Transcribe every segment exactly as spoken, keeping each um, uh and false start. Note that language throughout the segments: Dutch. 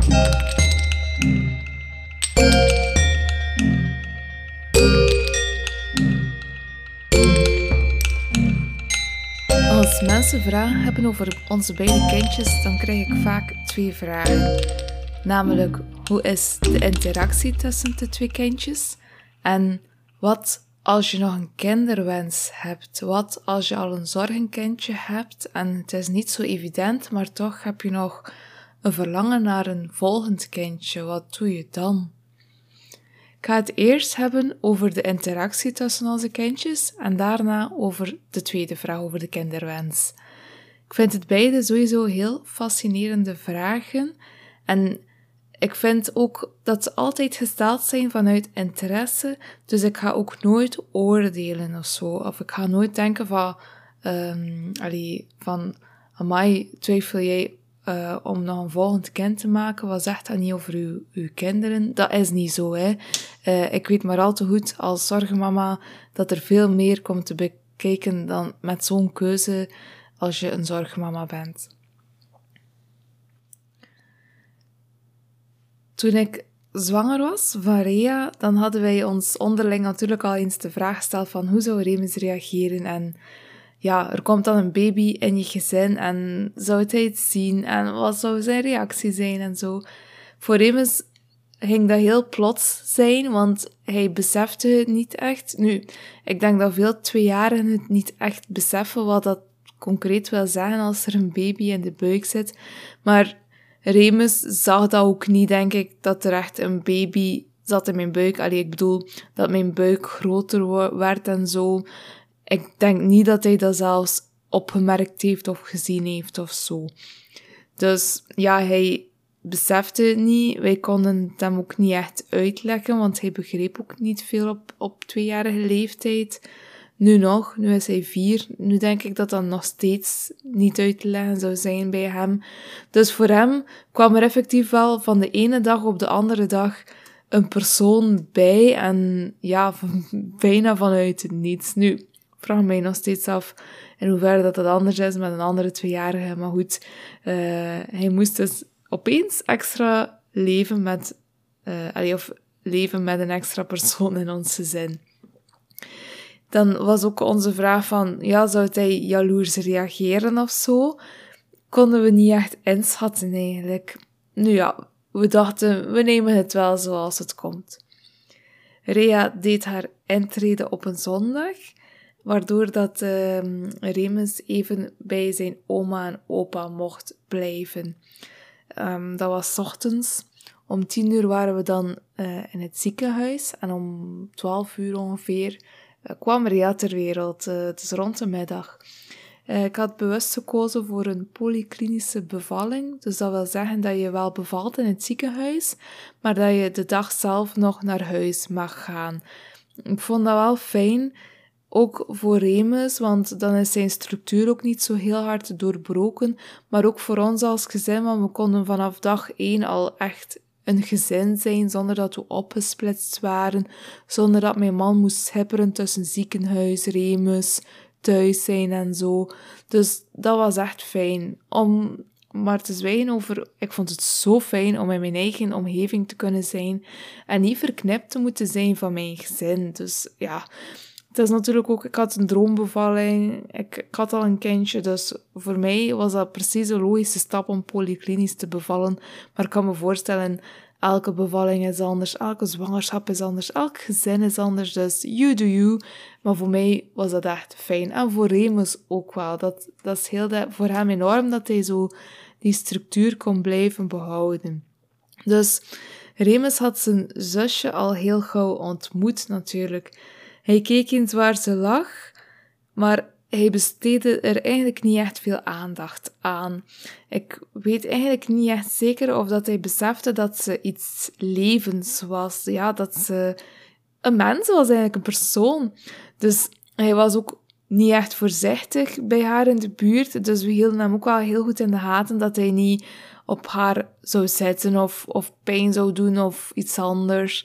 Als mensen vragen hebben over onze beide kindjes, dan krijg ik vaak twee vragen. Namelijk, hoe is de interactie tussen de twee kindjes? En wat als je nog een kinderwens hebt? Wat als je al een zorgenkindje hebt en het is niet zo evident, maar toch heb je nog een verlangen naar een volgend kindje? Wat doe je dan? Ik ga het eerst hebben over de interactie tussen onze kindjes en daarna over de tweede vraag, over de kinderwens. Ik vind het beide sowieso heel fascinerende vragen en ik vind ook dat ze altijd gesteld zijn vanuit interesse, dus ik ga ook nooit oordelen of zo, of ik ga nooit denken van, um, allee, van, amai, twijfel jij Uh, om nog een volgend kind te maken, wat zegt dat niet over uw, uw kinderen? Dat is niet zo, hè. Uh, ik weet maar al te goed als zorgmama dat er veel meer komt te bekijken dan met zo'n keuze als je een zorgmama bent. Toen ik zwanger was van Rea, dan hadden wij ons onderling natuurlijk al eens de vraag gesteld van hoe zou Remus reageren en ja, er komt dan een baby in je gezin en zou hij het zien en wat zou zijn reactie zijn en zo. Voor Remus ging dat heel plots zijn, want hij besefte het niet echt. Nu, ik denk dat veel tweejarigen het niet echt beseffen wat dat concreet wil zeggen als er een baby in de buik zit. Maar Remus zag dat ook niet, denk ik, dat er echt een baby zat in mijn buik. Allee, ik bedoel, dat mijn buik groter werd en zo. Ik denk niet dat hij dat zelfs opgemerkt heeft of gezien heeft of zo. Dus ja, hij besefte het niet. Wij konden het hem ook niet echt uitleggen, want hij begreep ook niet veel op, op tweejarige leeftijd. Nu nog, nu is hij vier. Nu denk ik dat dat nog steeds niet uit te leggen zou zijn bij hem. Dus voor hem kwam er effectief wel van de ene dag op de andere dag een persoon bij en ja, bijna vanuit het niets. Nu, ik vraag mij nog steeds af in hoeverre dat, dat anders is met een andere tweejarige. Maar goed, uh, hij moest dus opeens extra leven met, uh, allee, of leven met een extra persoon in ons gezin. Dan was ook onze vraag van, ja, zou hij jaloers reageren of zo? Konden we niet echt inschatten eigenlijk. Nu ja, we dachten, we nemen het wel zoals het komt. Rea deed haar intrede op een zondag, waardoor dat uh, Remus even bij zijn oma en opa mocht blijven. Um, dat was 's ochtends. Om tien uur waren we dan uh, in het ziekenhuis en om twaalf uur ongeveer uh, kwam Rea ter wereld. Uh, het is rond de middag. Uh, ik had bewust gekozen voor een polyklinische bevalling. Dus dat wil zeggen dat je wel bevalt in het ziekenhuis, maar dat je de dag zelf nog naar huis mag gaan. Ik vond dat wel fijn, ook voor Remus, want dan is zijn structuur ook niet zo heel hard doorbroken, maar ook voor ons als gezin, want we konden vanaf dag één al echt een gezin zijn, zonder dat we opgesplitst waren, zonder dat mijn man moest schipperen tussen ziekenhuis, Remus, thuis zijn en zo. Dus dat was echt fijn. Om maar te zwijgen over, ik vond het zo fijn om in mijn eigen omgeving te kunnen zijn en niet verknipt te moeten zijn van mijn gezin. Dus ja, het is natuurlijk ook, ik had een droombevalling, ik, ik had al een kindje, dus voor mij was dat precies een logische stap om polyklinisch te bevallen. Maar ik kan me voorstellen, elke bevalling is anders, elke zwangerschap is anders, elk gezin is anders, dus you do you. Maar voor mij was dat echt fijn. En voor Remus ook wel. Dat, dat is heel de, voor hem enorm dat hij zo die structuur kon blijven behouden. Dus Remus had zijn zusje al heel gauw ontmoet natuurlijk. Hij keek eens waar ze lag, maar hij besteedde er eigenlijk niet echt veel aandacht aan. Ik weet eigenlijk niet echt zeker of dat hij besefte dat ze iets levens was. Ja, dat ze een mens was, eigenlijk een persoon. Dus hij was ook niet echt voorzichtig bij haar in de buurt. Dus we hielden hem ook wel heel goed in de gaten dat hij niet op haar zou zitten of, of pijn zou doen of iets anders.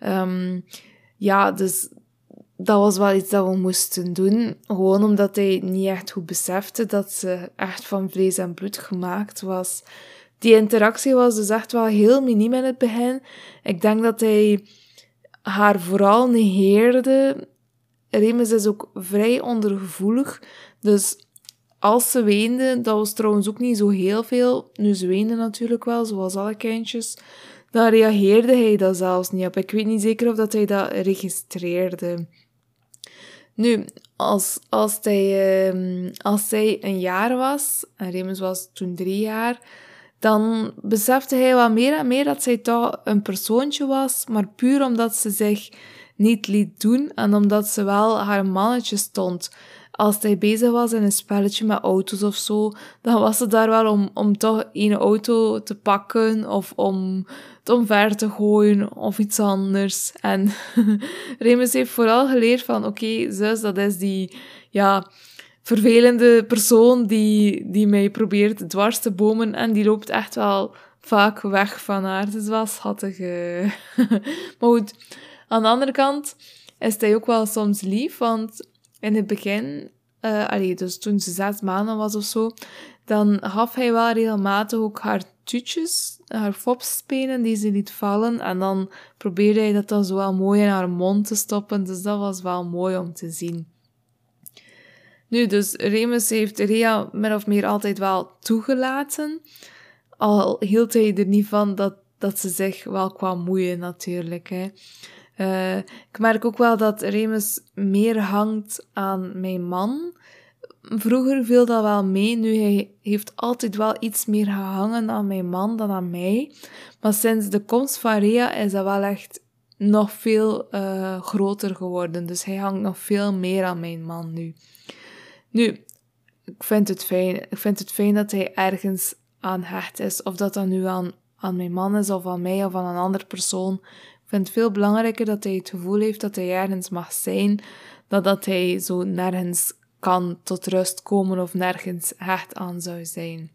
Um, ja, dus dat was wel iets dat we moesten doen. Gewoon omdat hij niet echt goed besefte dat ze echt van vlees en bloed gemaakt was. Die interactie was dus echt wel heel miniem in het begin. Ik denk dat hij haar vooral negeerde. Remus is ook vrij ondergevoelig. Dus als ze weende, dat was trouwens ook niet zo heel veel. Nu, ze weende natuurlijk wel, zoals alle kindjes. Dan reageerde hij dat zelfs niet op. Ik weet niet zeker of dat hij dat registreerde. Nu, als, als, hij, uh, als zij een jaar was, en Remus was toen drie jaar, dan besefte hij wel meer en meer dat zij toch een persoontje was, maar puur omdat ze zich niet liet doen en omdat ze wel haar mannetje stond. Als hij bezig was in een spelletje met auto's of zo, dan was ze daar wel om, om toch een auto te pakken of om het omver te gooien of iets anders. En Remus heeft vooral geleerd van, oké, okay, zus, dat is die, ja, vervelende persoon die, die mij probeert dwars te bomen en die loopt echt wel vaak weg van haar. Het is wel schattig. Uh. Maar goed, aan de andere kant is hij ook wel soms lief, want in het begin, uh, allee, dus toen ze zes maanden was of zo, dan gaf hij wel regelmatig ook haar tuutjes, haar fopspenen die ze liet vallen. En dan probeerde hij dat dan zo wel mooi in haar mond te stoppen. Dus dat was wel mooi om te zien. Nu, dus Remus heeft Rea min of meer altijd wel toegelaten. Al hield hij er niet van dat, dat ze zich wel kwam moeien natuurlijk, hè. Uh, ik merk ook wel dat Remus meer hangt aan mijn man. Vroeger viel dat wel mee. Nu, hij heeft altijd wel iets meer gehangen aan mijn man dan aan mij. Maar sinds de komst van Rea is dat wel echt nog veel uh, groter geworden. Dus hij hangt nog veel meer aan mijn man nu. Nu, ik vind het fijn. Ik vind het fijn dat hij ergens aan hecht is. Of dat dat nu aan, aan mijn man is, of aan mij, of aan een andere persoon. Ik vind het veel belangrijker dat hij het gevoel heeft dat hij ergens mag zijn, dan dat hij zo nergens kan tot rust komen of nergens hecht aan zou zijn.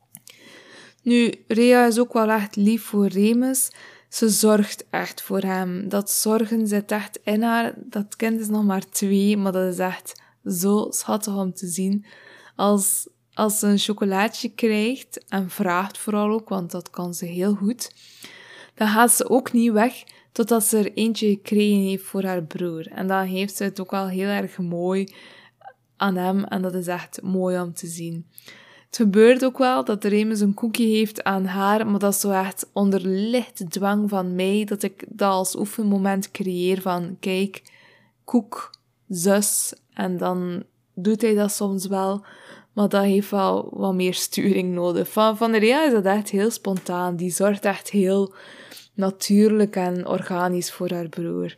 Nu, Rea is ook wel echt lief voor Remus. Ze zorgt echt voor hem. Dat zorgen zit echt in haar. Dat kind is nog maar twee, maar dat is echt zo schattig om te zien. Als, als ze een chocolaatje krijgt, en vraagt vooral ook, want dat kan ze heel goed, dan gaat ze ook niet weg totdat ze er eentje gekregen heeft voor haar broer. En dan heeft ze het ook al heel erg mooi aan hem en dat is echt mooi om te zien. Het gebeurt ook wel dat Remus een koekje heeft aan haar, maar dat is zo echt onder lichte dwang van mij, dat ik dat als oefenmoment creëer van, kijk, koek, zus, en dan doet hij dat soms wel, maar dat heeft wel wat meer sturing nodig. Van, van Rea is dat echt heel spontaan, die zorgt echt heel natuurlijk en organisch voor haar broer.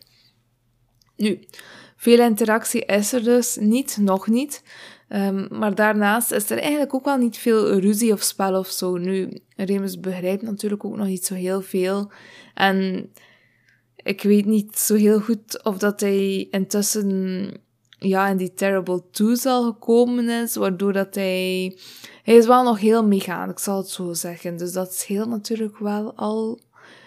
Nu, veel interactie is er dus niet, nog niet. Um, maar daarnaast is er eigenlijk ook wel niet veel ruzie of spel of zo. Nu, Remus begrijpt natuurlijk ook nog niet zo heel veel. En ik weet niet zo heel goed of dat hij intussen ja, in die Terrible Twos al gekomen is, waardoor dat hij... Hij is wel nog heel meegaan, ik zal het zo zeggen. Dus dat scheelt natuurlijk wel al.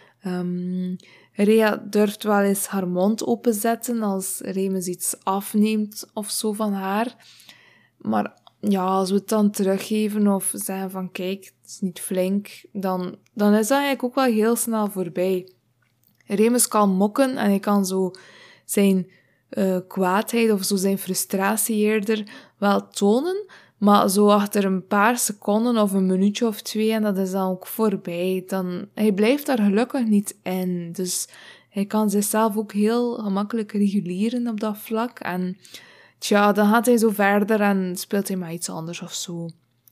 Um, Rea durft wel eens haar mond openzetten als Remus iets afneemt of zo van haar. Maar ja, als we het dan teruggeven of zeggen van kijk, het is niet flink, dan, dan is dat eigenlijk ook wel heel snel voorbij. Remus kan mokken en hij kan zo zijn uh, kwaadheid of zo zijn frustratie eerder wel tonen, maar zo achter een paar seconden of een minuutje of twee en dat is dan ook voorbij. Dan, hij blijft daar gelukkig niet in. Dus hij kan zichzelf ook heel gemakkelijk reguleren op dat vlak. En tja, dan gaat hij zo verder en speelt hij maar iets anders of zo.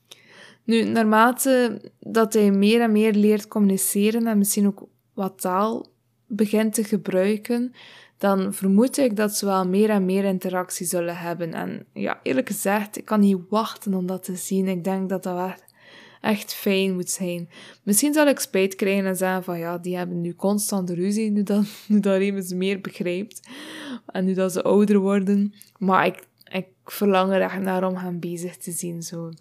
Nu, naarmate dat hij meer en meer leert communiceren en misschien ook wat taal begint te gebruiken, dan vermoed ik dat ze wel meer en meer interactie zullen hebben. En ja, eerlijk gezegd, ik kan niet wachten om dat te zien. Ik denk dat dat echt, echt fijn moet zijn. Misschien zal ik spijt krijgen en zeggen van ja, die hebben nu constant ruzie, nu dat, nu dat Remus meer begrijpt. En nu dat ze ouder worden. Maar ik, ik verlang er echt naar om hen bezig te zien, zo.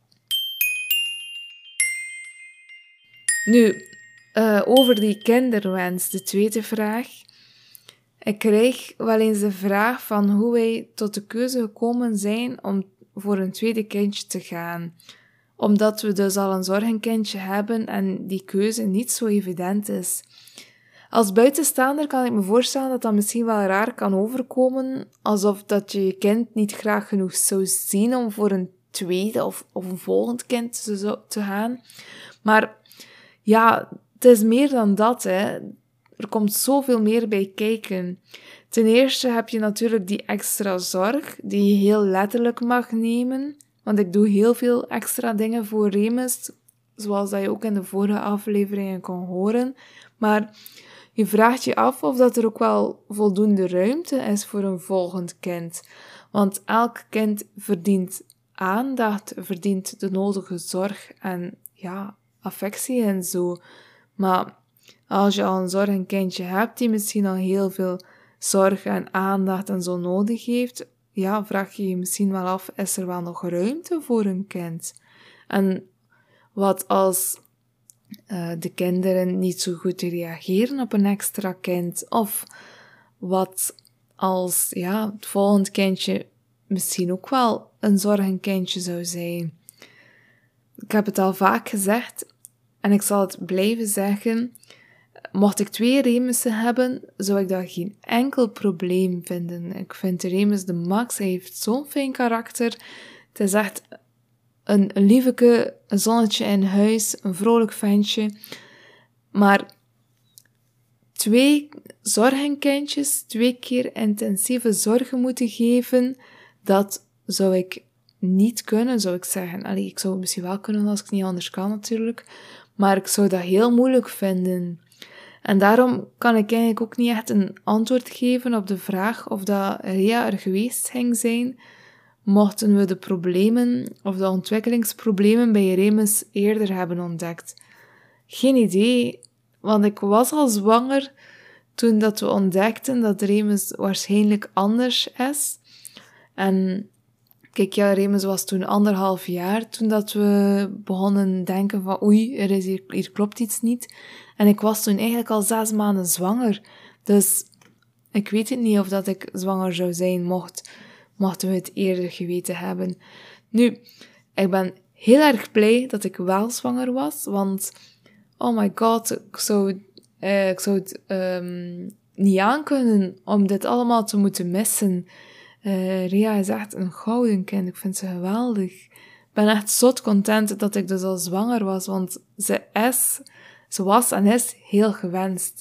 Nu, uh, over die kinderwens, de tweede vraag. Ik krijg wel eens de vraag van hoe wij tot de keuze gekomen zijn om voor een tweede kindje te gaan. omdat we dus al een zorgenkindje hebben en die keuze niet zo evident is. Als buitenstaander kan ik me voorstellen dat dat misschien wel raar kan overkomen, alsof dat je je kind niet graag genoeg zou zien om voor een tweede of, of een volgend kind te, te gaan. Maar ja, het is meer dan dat, hè. Er komt zoveel meer bij kijken. Ten eerste heb je natuurlijk die extra zorg, die je heel letterlijk mag nemen. Want ik doe heel veel extra dingen voor Remus, zoals dat je ook in de vorige afleveringen kon horen. Maar je vraagt je af of dat er ook wel voldoende ruimte is voor een volgend kind. Want elk kind verdient aandacht, verdient de nodige zorg en ja, affectie en zo. Maar als je al een zorgenkindje hebt die misschien al heel veel zorg en aandacht en zo nodig heeft, ja, vraag je je misschien wel af, is er wel nog ruimte voor een kind? En wat als uh, de kinderen niet zo goed reageren op een extra kind? Of wat als ja, het volgende kindje misschien ook wel een zorgenkindje zou zijn? Ik heb het al vaak gezegd en ik zal het blijven zeggen. Mocht ik twee Remussen hebben, zou ik dat geen enkel probleem vinden. Ik vind Remus de max. Hij heeft zo'n fijn karakter. Het is echt een, een lieveke, een zonnetje in huis, een vrolijk ventje. Maar twee zorgenkindjes, twee keer intensieve zorgen moeten geven, dat zou ik niet kunnen, zou ik zeggen. Allee, ik zou het misschien wel kunnen als ik het niet anders kan natuurlijk. Maar ik zou dat heel moeilijk vinden. En daarom kan ik eigenlijk ook niet echt een antwoord geven op de vraag of dat Rea er geweest ging zijn, mochten we de problemen of de ontwikkelingsproblemen bij Remus eerder hebben ontdekt. Geen idee, want ik was al zwanger toen dat we ontdekten dat Remus waarschijnlijk anders is. En kijk, ja, Remus was toen anderhalf jaar toen dat we begonnen denken van oei, er is hier, hier klopt iets niet. En ik was toen eigenlijk al zes maanden zwanger. Dus ik weet het niet of dat ik zwanger zou zijn, mocht, mochten we het eerder geweten hebben. Nu, ik ben heel erg blij dat ik wel zwanger was, want oh my god, ik zou, eh, ik zou het um, niet aankunnen om dit allemaal te moeten missen. Uh, Rea is echt een gouden kind, ik vind ze geweldig. Ik ben echt zot content dat ik dus al zwanger was, want ze is... Ze was en is heel gewenst.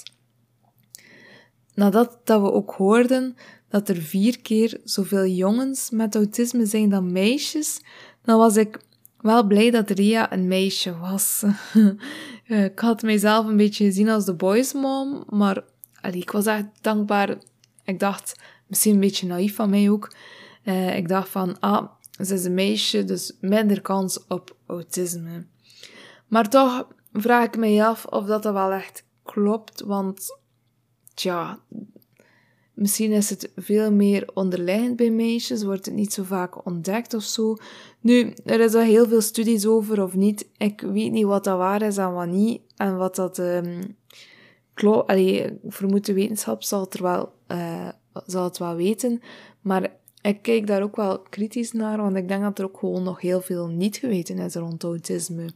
Nadat dat we ook hoorden dat er vier keer zoveel jongens met autisme zijn dan meisjes, dan was ik wel blij dat Rea een meisje was. Ik had mijzelf een beetje gezien als de boys mom, maar allee, ik was echt dankbaar. Ik dacht, misschien een beetje naïef van mij ook, uh, ik dacht van, ah, ze is een meisje, dus minder kans op autisme. Maar toch vraag ik me af of dat, dat wel echt klopt, want tja, misschien is het veel meer onderliggend bij meisjes, wordt het niet zo vaak ontdekt of zo. Nu, er is al heel veel studies over of niet. Ik weet niet wat dat waar is en wat niet, en wat dat um, klopt. Allee, ik vermoed de wetenschap zal het, er wel, uh, zal het wel weten, maar ik kijk daar ook wel kritisch naar, want ik denk dat er ook gewoon nog heel veel niet geweten is rond autisme.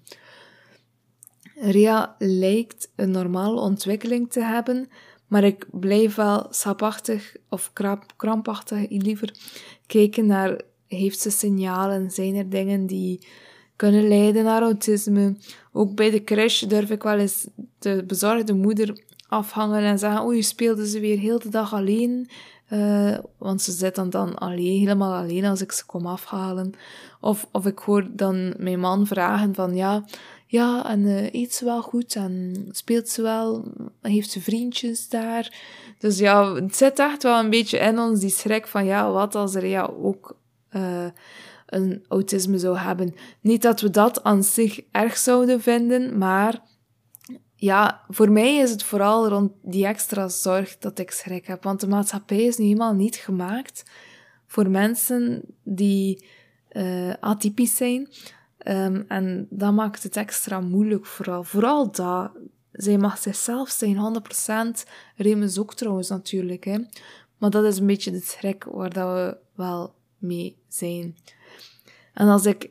Rea lijkt een normale ontwikkeling te hebben, maar ik blijf wel sapachtig of krap, krampachtig liever kijken naar, heeft ze signalen, zijn er dingen die kunnen leiden naar autisme. Ook bij de crash durf ik wel eens de bezorgde moeder afhangen en zeggen, oei, speelde ze weer heel de dag alleen, uh, want ze zit dan, dan alleen, helemaal alleen als ik ze kom afhalen. Of, of ik hoor dan mijn man vragen van, ja, ja, en uh, eet ze wel goed en speelt ze wel, heeft ze vriendjes daar. Dus ja, het zit echt wel een beetje in ons, die schrik van, ja, wat als er ja ook uh, een autisme zou hebben. Niet dat we dat aan zich erg zouden vinden, maar ja, voor mij is het vooral rond die extra zorg dat ik schrik heb. Want de maatschappij is nu helemaal niet gemaakt voor mensen die uh, atypisch zijn. Um, en dat maakt het extra moeilijk vooral. Vooral dat. Zij mag zichzelf zijn, honderd procent. Remus ook trouwens natuurlijk. Hè. Maar dat is een beetje de schrik waar dat we wel mee zijn. En als ik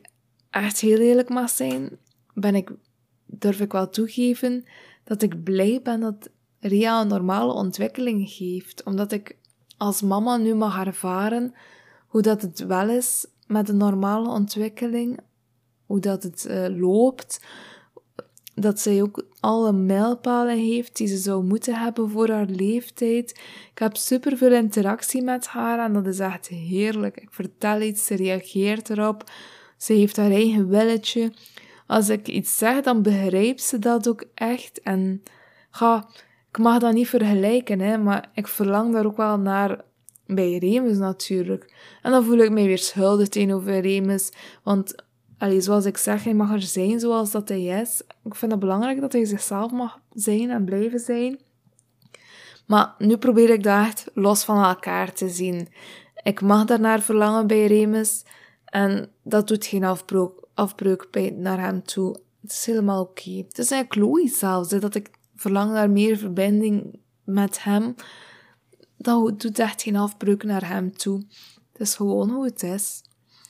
echt heel eerlijk mag zijn, ben ik, durf ik wel toegeven dat ik blij ben dat Ria een normale ontwikkeling geeft. Omdat ik als mama nu mag ervaren hoe dat het wel is met een normale ontwikkeling, hoe dat het uh, loopt, dat zij ook alle mijlpalen heeft die ze zou moeten hebben voor haar leeftijd. Ik heb superveel interactie met haar en dat is echt heerlijk. Ik vertel iets, ze reageert erop, ze heeft haar eigen willetje. Als ik iets zeg, dan begrijpt ze dat ook echt. En ga, ik mag dat niet vergelijken, hè, maar ik verlang daar ook wel naar bij Remus natuurlijk. En dan voel ik mij weer schuldig tegenover Remus, want allee, zoals ik zeg, hij mag er zijn zoals dat hij is. Ik vind het belangrijk dat hij zichzelf mag zijn en blijven zijn. Maar nu probeer ik dat echt los van elkaar te zien. Ik mag daarnaar verlangen bij Remus. En dat doet geen afbreuk, afbreuk bij, naar hem toe. Het is helemaal oké. Okay. Het is eigenlijk logisch zelfs, hè, dat ik verlang naar meer verbinding met hem. Dat doet echt geen afbreuk naar hem toe. Het is gewoon hoe het is.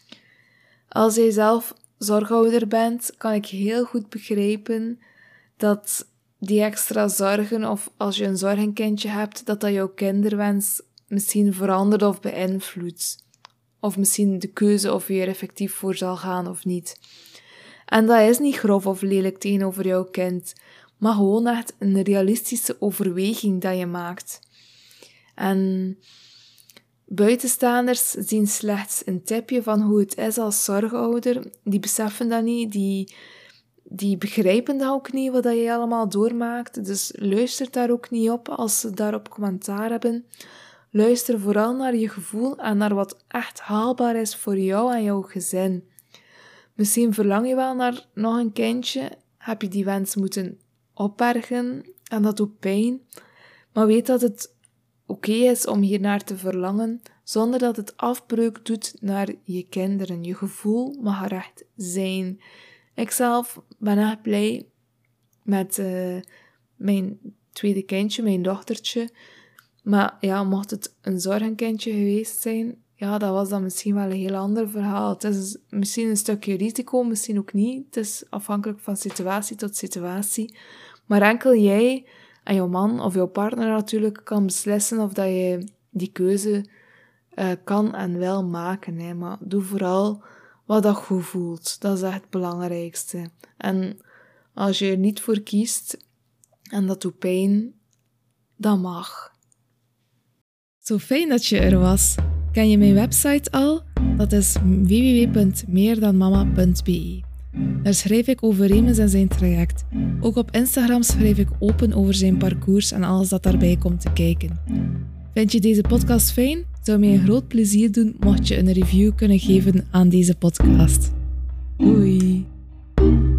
Als jij zelf zorgouder bent, kan ik heel goed begrijpen dat die extra zorgen, of als je een zorgenkindje hebt, dat dat jouw kinderwens misschien verandert of beïnvloedt. Of misschien de keuze of je er effectief voor zal gaan of niet. En dat is niet grof of lelijk tegenover jouw kind, maar gewoon echt een realistische overweging dat je maakt. En buitenstaanders zien slechts een tipje van hoe het is als zorgouder. Die beseffen dat niet, die, die begrijpen dat ook niet, wat je allemaal doormaakt. Dus luister daar ook niet op als ze daarop commentaar hebben. Luister vooral naar je gevoel en naar wat echt haalbaar is voor jou en jouw gezin. Misschien verlang je wel naar nog een kindje, heb je die wens moeten opbergen en dat doet pijn. Maar weet dat het oké is om hiernaar te verlangen, zonder dat het afbreuk doet naar je kinderen. Je gevoel mag er echt zijn. Ikzelf ben echt blij met uh, mijn tweede kindje, mijn dochtertje. Maar ja, mocht het een zorgenkindje geweest zijn, ja, dat was dan misschien wel een heel ander verhaal. Het is misschien een stukje risico, misschien ook niet. Het is afhankelijk van situatie tot situatie. Maar enkel jij en jouw man of jouw partner natuurlijk kan beslissen of dat je die keuze uh, kan en wil maken. Hè. Maar doe vooral wat dat goed voelt. Dat is echt het belangrijkste. En als je er niet voor kiest en dat doet pijn, dan mag. Zo fijn dat je er was. Ken je mijn website al? Dat is w w w punt meer dan mama punt b e. Daar schrijf ik over Remus en zijn traject. Ook op Instagram schrijf ik open over zijn parcours en alles dat daarbij komt te kijken. Vind je deze podcast fijn? Het zou mij een groot plezier doen mocht je een review kunnen geven aan deze podcast. Doei!